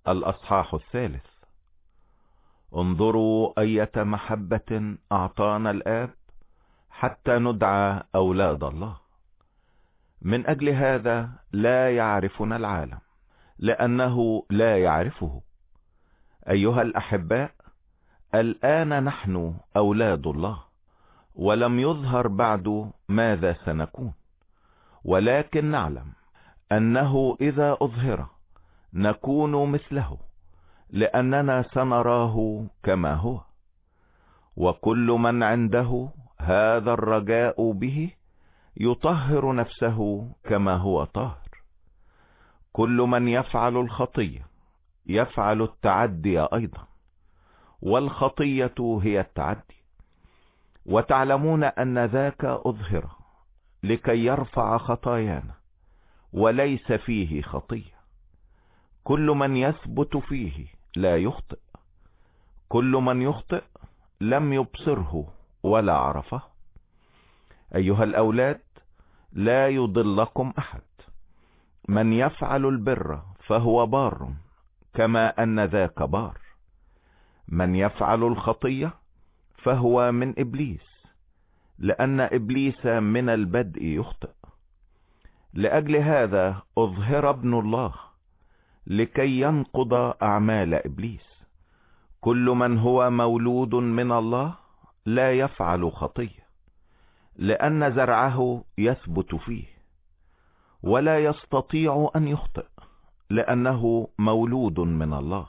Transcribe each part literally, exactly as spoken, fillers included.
الأصحاح الثالث. انظروا أية محبة أعطانا الآب حتى ندعى أولاد الله. من أجل هذا لا يعرفنا العالم، لأنه لا يعرفه. أيها الأحباء، الآن نحن أولاد الله، ولم يظهر بعد ماذا سنكون، ولكن نعلم أنه إذا أظهر نكون مثله، لأننا سنراه كما هو. وكل من عنده هذا الرجاء به يطهر نفسه كما هو طاهر. كل من يفعل الخطية يفعل التعدي أيضا، والخطية هي التعدي. وتعلمون أن ذاك أظهر لكي يرفع خطايانا، وليس فيه خطية. كل من يثبت فيه لا يخطئ. كل من يخطئ لم يبصره ولا عرفه. أيها الأولاد، لا يضلكم أحد. من يفعل البر فهو بار كما أن ذاك بار. من يفعل الخطية فهو من إبليس، لأن إبليس من البدء يخطئ. لأجل هذا أظهر ابن الله لكي ينقض أعمال إبليس. كل من هو مولود من الله لا يفعل خطية، لأن زرعه يثبت فيه، ولا يستطيع أن يخطئ لأنه مولود من الله.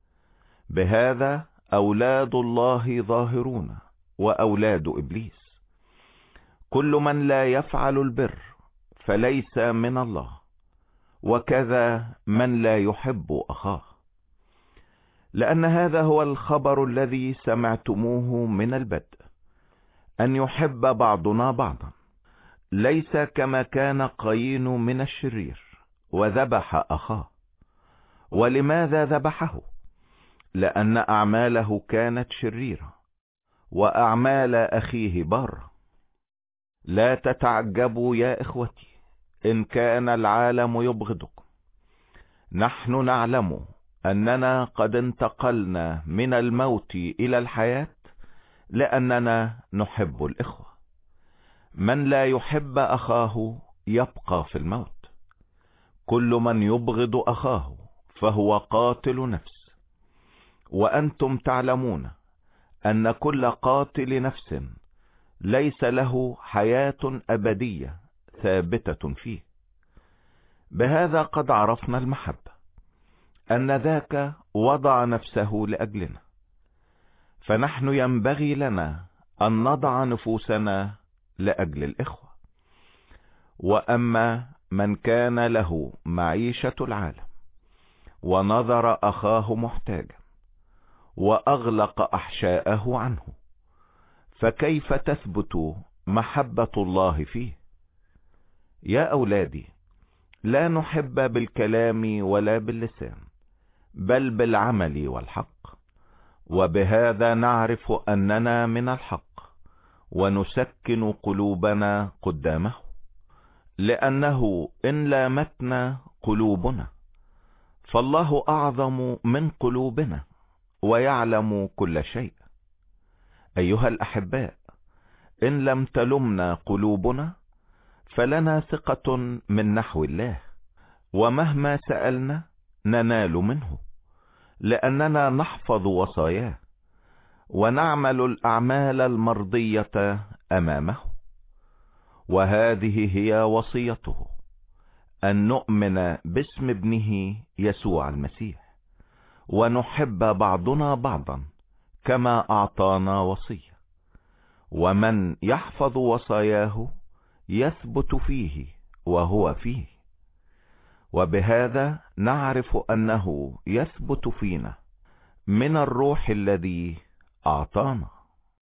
بهذا أولاد الله ظاهرون وأولاد إبليس. كل من لا يفعل البر فليس من الله، وكذا من لا يحب أخاه. لأن هذا هو الخبر الذي سمعتموه من البدء، أن يحب بعضنا بعضا. ليس كما كان قايين من الشرير وذبح أخاه. ولماذا ذبحه؟ لأن أعماله كانت شريرة، وأعمال أخيه بارة. لا تتعجبوا يا إخوتي إن كان العالم يبغضكم. نحن نعلم أننا قد انتقلنا من الموت إلى الحياة، لأننا نحب الإخوة. من لا يحب أخاه يبقى في الموت. كل من يبغض أخاه فهو قاتل نفس. وأنتم تعلمون أن كل قاتل نفس ليس له حياة أبدية ثابتة فيه. بهذا قد عرفنا المحبة، أن ذاك وضع نفسه لأجلنا. فنحن ينبغي لنا أن نضع نفوسنا لأجل الإخوة. وأما من كان له معيشة العالم ونظر أخاه محتاجا وأغلق أحشاءه عنه، فكيف تثبت محبة الله فيه؟ يا أولادي، لا نحب بالكلام ولا باللسان، بل بالعمل والحق. وبهذا نعرف أننا من الحق، ونسكن قلوبنا قدامه. لأنه إن لامتنا قلوبنا فالله أعظم من قلوبنا، ويعلم كل شيء. أيها الأحباء، إن لم تلمنا قلوبنا فلنا ثقة من نحو الله، ومهما سألنا ننال منه، لأننا نحفظ وصاياه ونعمل الأعمال المرضية أمامه. وهذه هي وصيته، أن نؤمن باسم ابنه يسوع المسيح، ونحب بعضنا بعضا كما أعطانا وصية. ومن يحفظ وصاياه يثبت فيه وهو فيه. وبهذا نعرف أنه يثبت فينا من الروح الذي أعطانا.